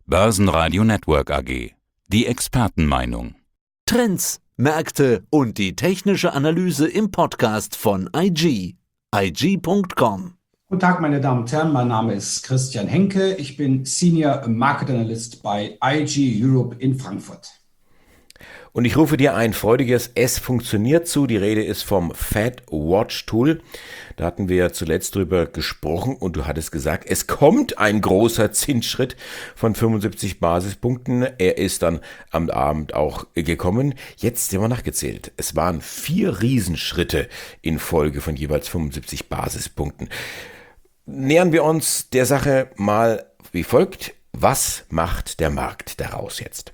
Börsenradio Network AG. Die Expertenmeinung. Trends, Märkte und die technische Analyse im Podcast von IG. IG.com. Guten Tag, meine Damen und Herren. Mein Name ist Christian Henke. Ich bin Senior Market Analyst bei IG Europe in Frankfurt. Und ich rufe dir ein freudiges Es funktioniert zu. Die Rede ist vom Fed Watch Tool. Da hatten wir zuletzt drüber gesprochen und du hattest gesagt, es kommt ein großer Zinsschritt von 75 Basispunkten. Er ist dann am Abend auch gekommen. Jetzt haben wir nachgezählt. Es waren 4 Riesenschritte in Folge von jeweils 75 Basispunkten. Nähern wir uns der Sache mal wie folgt. Was macht der Markt daraus jetzt?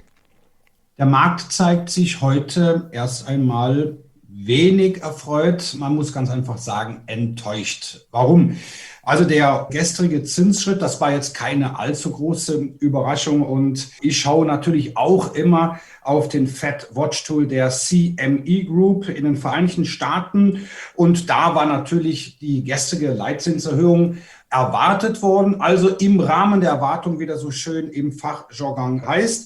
Der Markt zeigt sich heute erst einmal wenig erfreut. Man muss ganz einfach sagen, enttäuscht. Warum? Also der gestrige Zinsschritt, das war jetzt keine allzu große Überraschung. Und ich schaue natürlich auch immer auf den Fed Watch Tool der CME Group in den Vereinigten Staaten. Und da war natürlich die gestrige Leitzinserhöhung erwartet worden. Also im Rahmen der Erwartung, wie das so schön im Fachjargon heißt.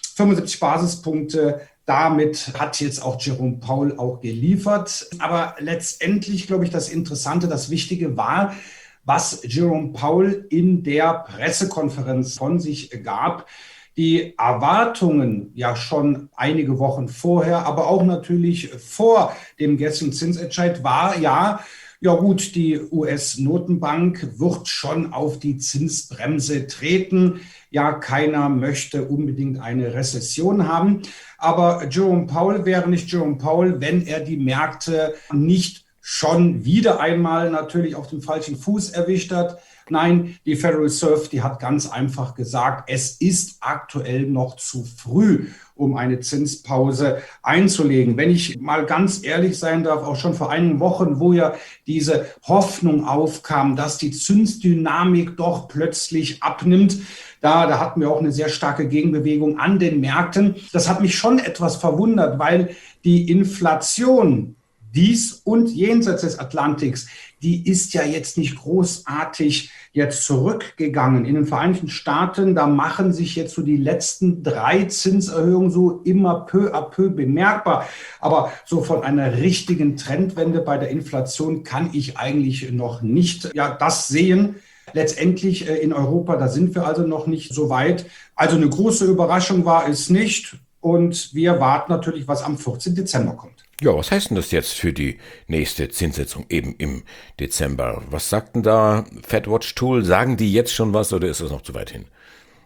75 Basispunkte, damit hat jetzt auch Jerome Powell auch geliefert. Aber letztendlich, glaube ich, das Interessante, das Wichtige war, was Jerome Powell in der Pressekonferenz von sich gab. Die Erwartungen ja schon einige Wochen vorher, aber auch natürlich vor dem gestrigen Zinsentscheid war ja gut, die US-Notenbank wird schon auf die Zinsbremse treten. Ja, keiner möchte unbedingt eine Rezession haben. Aber Jerome Powell wäre nicht Jerome Powell, wenn er die Märkte nicht schon wieder einmal natürlich auf dem falschen Fuß erwischt hat. Nein, die Federal Reserve, die hat ganz einfach gesagt, es ist aktuell noch zu früh, um eine Zinspause einzulegen. Wenn ich mal ganz ehrlich sein darf, auch schon vor einigen Wochen, wo ja diese Hoffnung aufkam, dass die Zinsdynamik doch plötzlich abnimmt, da hatten wir auch eine sehr starke Gegenbewegung an den Märkten. Das hat mich schon etwas verwundert, weil die Inflation dies und jenseits des Atlantiks, die ist ja jetzt nicht großartig jetzt zurückgegangen. In den Vereinigten Staaten, da machen sich jetzt so die letzten 3 Zinserhöhungen so immer peu à peu bemerkbar. Aber so von einer richtigen Trendwende bei der Inflation kann ich eigentlich noch nicht das sehen. Letztendlich in Europa, da sind wir also noch nicht so weit. Also eine große Überraschung war es nicht. Und wir warten natürlich, was am 14. Dezember kommt. Ja, was heißt denn das jetzt für die nächste Zinssitzung eben im Dezember? Was sagt denn da Fed Watch Tool? Sagen die jetzt schon was oder ist das noch zu weit hin?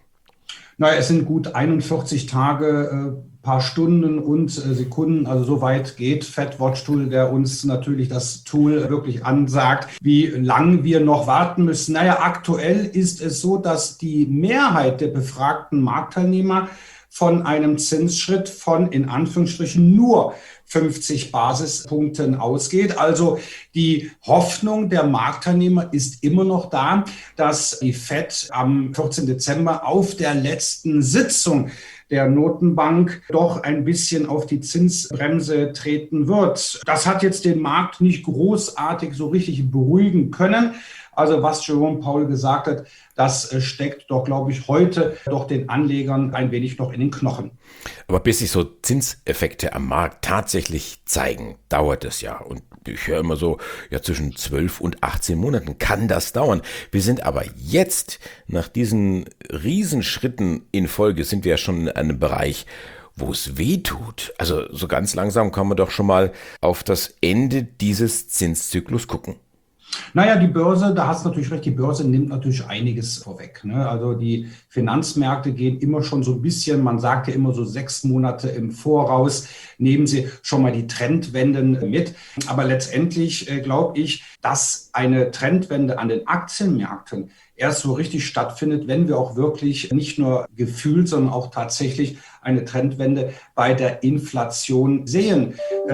Naja, es sind gut 41 Tage, paar Stunden und Sekunden, also so weit geht Fed Watch Tool, der uns natürlich das Tool wirklich ansagt, wie lange wir noch warten müssen. Naja, aktuell ist es so, dass die Mehrheit der befragten Marktteilnehmer von einem Zinsschritt von in Anführungsstrichen nur 50 Basispunkten ausgeht. Also die Hoffnung der Marktteilnehmer ist immer noch da, dass die Fed am 14. Dezember auf der letzten Sitzung der Notenbank doch ein bisschen auf die Zinsbremse treten wird. Das hat jetzt den Markt nicht großartig so richtig beruhigen können. Also was Jerome Powell gesagt hat, das steckt doch, glaube ich, heute doch den Anlegern ein wenig noch in den Knochen. Aber bis sich so Zinseffekte am Markt tatsächlich zeigen, dauert es ja. Und ich höre immer so, zwischen 12 und 18 Monaten kann das dauern. Wir sind aber jetzt, nach diesen Riesenschritten in Folge, sind wir ja schon in einem Bereich, wo es weh tut. Also so ganz langsam kann man doch schon mal auf das Ende dieses Zinszyklus gucken. Naja, die Börse, da hast du natürlich recht, die Börse nimmt natürlich einiges vorweg. Ne? Also die Finanzmärkte gehen immer schon so ein bisschen, man sagt ja immer so 6 Monate im Voraus, nehmen sie schon mal die Trendwenden mit. Aber letztendlich glaube ich, dass eine Trendwende an den Aktienmärkten erst so richtig stattfindet, wenn wir auch wirklich nicht nur gefühlt, sondern auch tatsächlich eine Trendwende bei der Inflation sehen.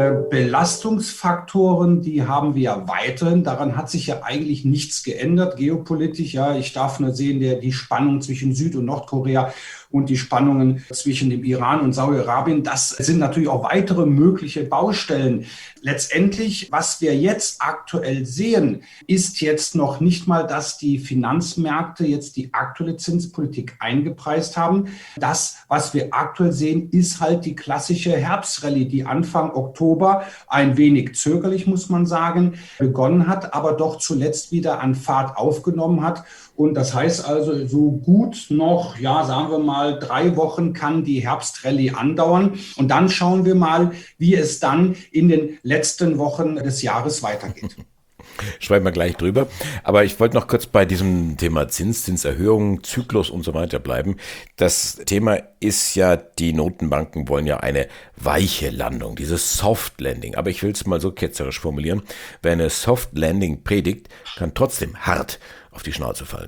Belastungsfaktoren, die haben wir ja weiterhin. Daran hat sich ja eigentlich nichts geändert. Geopolitisch, ich darf nur sehen, die Spannung zwischen Süd- und Nordkorea und die Spannungen zwischen dem Iran und Saudi-Arabien, das sind natürlich auch weitere mögliche Baustellen. Letztendlich, was wir jetzt aktuell sehen, ist jetzt noch nicht mal, dass die Finanzmärkte jetzt die aktuelle Zinspolitik eingepreist haben. Das, was wir aktuell sehen, ist halt die klassische Herbstrallye, die Anfang Oktober ein wenig zögerlich, muss man sagen, begonnen hat, aber doch zuletzt wieder an Fahrt aufgenommen hat. Und das heißt also, so gut noch, sagen wir mal, 3 Wochen kann die Herbstrallye andauern. Und dann schauen wir mal, wie es dann in den letzten Wochen des Jahres weitergeht. Schreiben wir gleich drüber. Aber ich wollte noch kurz bei diesem Thema Zinserhöhung, Zyklus und so weiter bleiben. Das Thema ist ja, die Notenbanken wollen ja eine weiche Landung, dieses Soft Landing. Aber ich will es mal so ketzerisch formulieren. Wer eine Soft Landing predigt, kann trotzdem hart auf die Schnauze fallen.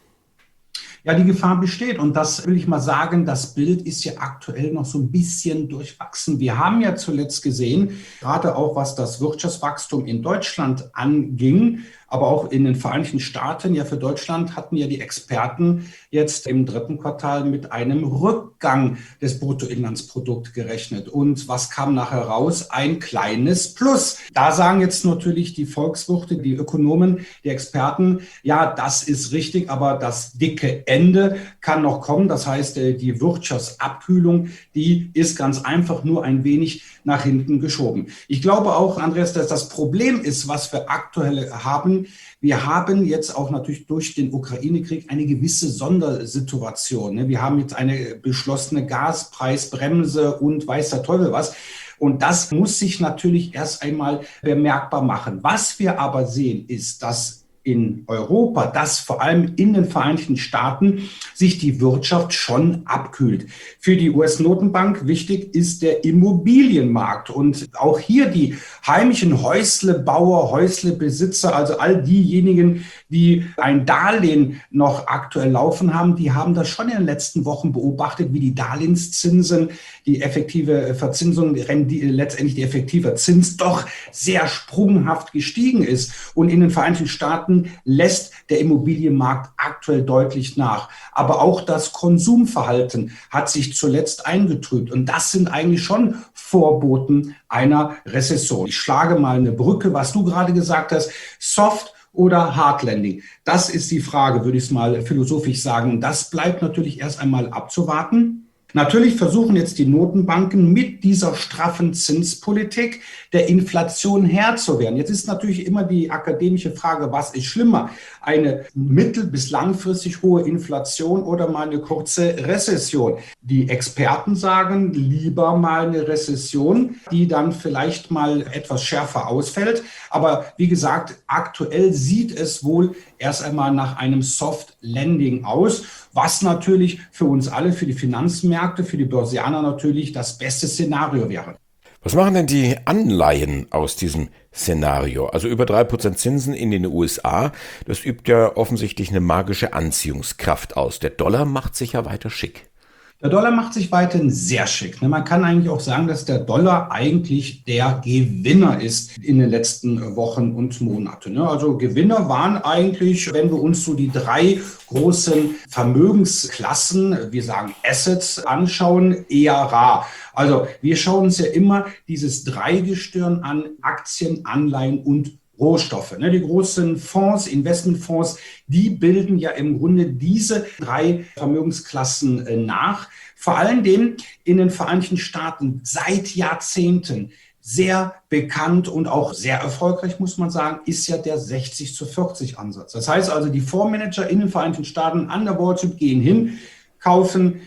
Ja, die Gefahr besteht und das will ich mal sagen, das Bild ist ja aktuell noch so ein bisschen durchwachsen. Wir haben ja zuletzt gesehen, gerade auch was das Wirtschaftswachstum in Deutschland anging, aber auch in den Vereinigten Staaten, ja für Deutschland hatten ja die Experten jetzt im 3. Quartal mit einem Rückgang des Bruttoinlandsprodukts gerechnet. Und was kam nachher raus? Ein kleines Plus. Da sagen jetzt natürlich die Volkswirte, die Ökonomen, die Experten, ja, das ist richtig, aber das dicke Ende kann noch kommen. Das heißt, die Wirtschaftsabkühlung, die ist ganz einfach nur ein wenig nach hinten geschoben. Ich glaube auch, Andreas, dass das Problem ist, was wir aktuell haben. Wir haben jetzt auch natürlich durch den Ukraine-Krieg eine gewisse Sondersituation. Wir haben jetzt eine beschlossene Gaspreisbremse und weiß der Teufel was. Und das muss sich natürlich erst einmal bemerkbar machen. Was wir aber sehen, ist, dass in Europa, dass vor allem in den Vereinigten Staaten sich die Wirtschaft schon abkühlt. Für die US-Notenbank wichtig ist der Immobilienmarkt und auch hier die heimischen Häuslebauer, Häuslebesitzer, also all diejenigen, die ein Darlehen noch aktuell laufen haben, die haben das schon in den letzten Wochen beobachtet, wie die Darlehenszinsen, die effektive Verzinsung, letztendlich die effektive Zins doch sehr sprunghaft gestiegen ist. Und in den Vereinigten Staaten lässt der Immobilienmarkt aktuell deutlich nach. Aber auch das Konsumverhalten hat sich zuletzt eingetrübt. Und das sind eigentlich schon Vorboten einer Rezession. Ich schlage mal eine Brücke, was du gerade gesagt hast, Soft oder Hard Landing. Das ist die Frage, würde ich es mal philosophisch sagen. Das bleibt natürlich erst einmal abzuwarten. Natürlich versuchen jetzt die Notenbanken mit dieser straffen Zinspolitik der Inflation Herr zu werden. Jetzt ist natürlich immer die akademische Frage, was ist schlimmer? Eine mittel- bis langfristig hohe Inflation oder mal eine kurze Rezession? Die Experten sagen lieber mal eine Rezession, die dann vielleicht mal etwas schärfer ausfällt. Aber wie gesagt, aktuell sieht es wohl erst einmal nach einem Soft Landing aus, was natürlich für uns alle, für die Finanzmärkte, für die Börsianer natürlich das beste Szenario wäre. Was machen denn die Anleihen aus diesem Szenario? Also über 3% Zinsen in den USA, das übt ja offensichtlich eine magische Anziehungskraft aus. Der Dollar macht sich ja weiter schick. Der Dollar macht sich weiterhin sehr schick. Man kann eigentlich auch sagen, dass der Dollar eigentlich der Gewinner ist in den letzten Wochen und Monaten. Also Gewinner waren eigentlich, wenn wir uns so die 3 großen Vermögensklassen, wir sagen Assets, anschauen, eher rar. Also wir schauen uns ja immer dieses Dreigestirn an, Aktien, Anleihen und Rohstoffe. Die großen Fonds, Investmentfonds, die bilden ja im Grunde diese 3 Vermögensklassen nach. Vor allen Dingen in den Vereinigten Staaten seit Jahrzehnten sehr bekannt und auch sehr erfolgreich, muss man sagen, ist ja der 60-40 Ansatz. Das heißt also, die Fondsmanager in den Vereinigten Staaten an der Wall Street gehen hin, kaufen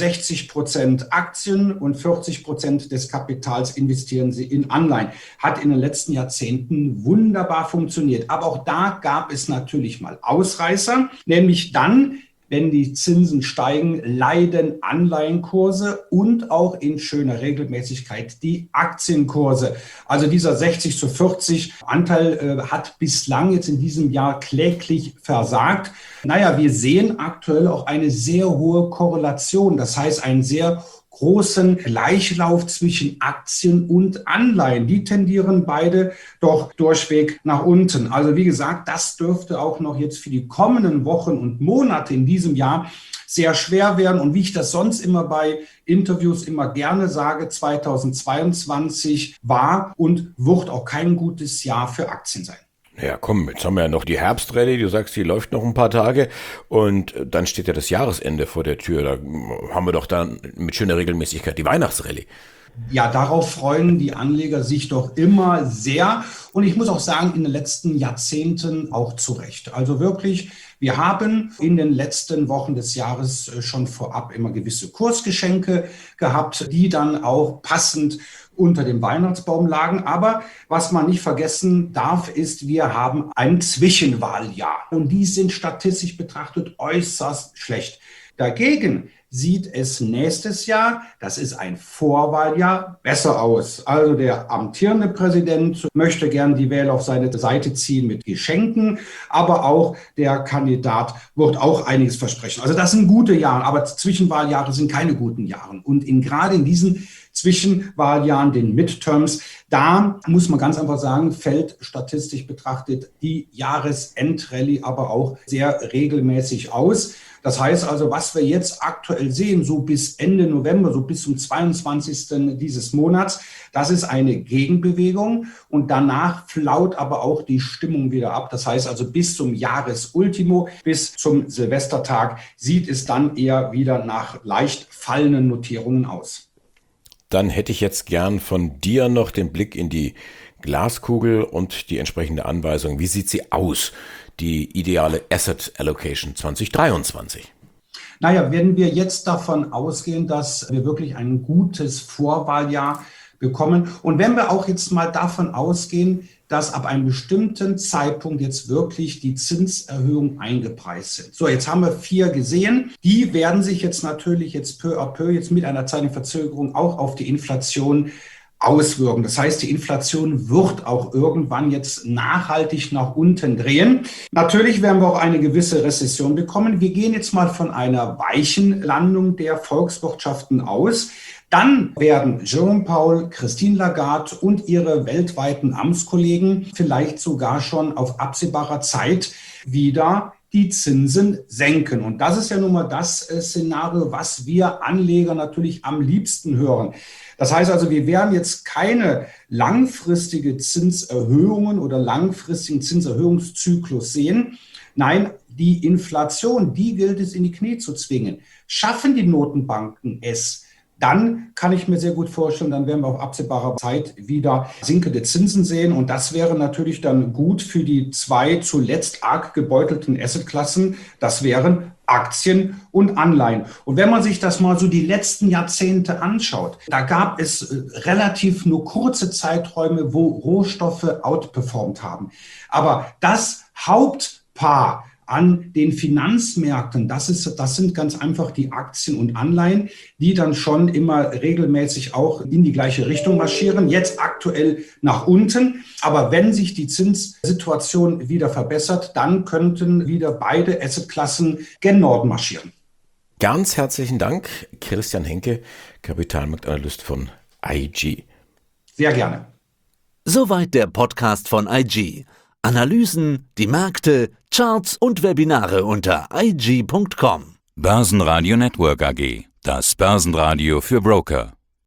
60% Aktien und 40% des Kapitals investieren sie in Anleihen. Hat in den letzten Jahrzehnten wunderbar funktioniert. Aber auch da gab es natürlich mal Ausreißer, nämlich dann, wenn die Zinsen steigen, leiden Anleihenkurse und auch in schöner Regelmäßigkeit die Aktienkurse. Also dieser 60-40 Anteil hat bislang jetzt in diesem Jahr kläglich versagt. Wir sehen aktuell auch eine sehr hohe Korrelation. Das heißt, ein sehr großen Gleichlauf zwischen Aktien und Anleihen. Die tendieren beide doch durchweg nach unten. Also wie gesagt, das dürfte auch noch jetzt für die kommenden Wochen und Monate in diesem Jahr sehr schwer werden. Und wie ich das sonst immer bei Interviews immer gerne sage, 2022 war und wird auch kein gutes Jahr für Aktien sein. Ja, komm, jetzt haben wir ja noch die Herbstrallye, du sagst, die läuft noch ein paar Tage und dann steht ja das Jahresende vor der Tür. Da haben wir doch dann mit schöner Regelmäßigkeit die Weihnachtsrallye. Ja, darauf freuen die Anleger sich doch immer sehr. Und ich muss auch sagen, in den letzten Jahrzehnten auch zu Recht. Also wirklich, wir haben in den letzten Wochen des Jahres schon vorab immer gewisse Kursgeschenke gehabt, die dann auch passend unter dem Weihnachtsbaum lagen. Aber was man nicht vergessen darf, ist, wir haben ein Zwischenwahljahr. Und die sind statistisch betrachtet äußerst schlecht. Dagegen sieht es nächstes Jahr, das ist ein Vorwahljahr, besser aus. Also der amtierende Präsident möchte gern die Wähler auf seine Seite ziehen mit Geschenken, aber auch der Kandidat wird auch einiges versprechen. Also das sind gute Jahre, aber Zwischenwahljahre sind keine guten Jahre. Und gerade in diesen Zwischenwahljahren, den Midterms, da muss man ganz einfach sagen, fällt statistisch betrachtet die Jahresendrallye aber auch sehr regelmäßig aus. Das heißt also, was wir jetzt aktuell sehen, so bis Ende November, so bis zum 22. dieses Monats, das ist eine Gegenbewegung und danach flaut aber auch die Stimmung wieder ab. Das heißt also, bis zum Jahresultimo, bis zum Silvestertag sieht es dann eher wieder nach leicht fallenden Notierungen aus. Dann hätte ich jetzt gern von dir noch den Blick in die Glaskugel und die entsprechende Anweisung. Wie sieht sie aus, die ideale Asset Allocation 2023? Naja, wenn wir jetzt davon ausgehen, dass wir wirklich ein gutes Vorwahljahr bekommen und wenn wir auch jetzt mal davon ausgehen, dass ab einem bestimmten Zeitpunkt jetzt wirklich die Zinserhöhungen eingepreist sind. So, jetzt haben wir 4 gesehen. Die werden sich jetzt natürlich jetzt peu à peu, jetzt mit einer zeitlichen Verzögerung auch auf die Inflation auswirken. Das heißt, die Inflation wird auch irgendwann jetzt nachhaltig nach unten drehen. Natürlich werden wir auch eine gewisse Rezession bekommen. Wir gehen jetzt mal von einer weichen Landung der Volkswirtschaften aus. Dann werden Jerome Powell, Christine Lagarde und ihre weltweiten Amtskollegen vielleicht sogar schon auf absehbarer Zeit wieder die Zinsen senken. Und das ist ja nun mal das Szenario, was wir Anleger natürlich am liebsten hören. Das heißt also, wir werden jetzt keine langfristige Zinserhöhungen oder langfristigen Zinserhöhungszyklus sehen. Nein, die Inflation, die gilt es in die Knie zu zwingen. Schaffen die Notenbanken es, dann kann ich mir sehr gut vorstellen, dann werden wir auf absehbarer Zeit wieder sinkende Zinsen sehen. Und das wäre natürlich dann gut für die 2 zuletzt arg gebeutelten Assetklassen. Das wären Aktien und Anleihen. Und wenn man sich das mal so die letzten Jahrzehnte anschaut, da gab es relativ nur kurze Zeiträume, wo Rohstoffe outperformt haben. Aber das Hauptpaar an den Finanzmärkten, das sind ganz einfach die Aktien und Anleihen, die dann schon immer regelmäßig auch in die gleiche Richtung marschieren, jetzt aktuell nach unten. Aber wenn sich die Zinssituation wieder verbessert, dann könnten wieder beide Assetklassen gen Norden marschieren. Ganz herzlichen Dank, Christian Henke, Kapitalmarktanalyst von IG. Sehr gerne. Soweit der Podcast von IG. Analysen, die Märkte, Charts und Webinare unter IG.com. Börsenradio Network AG. Das Börsenradio für Broker.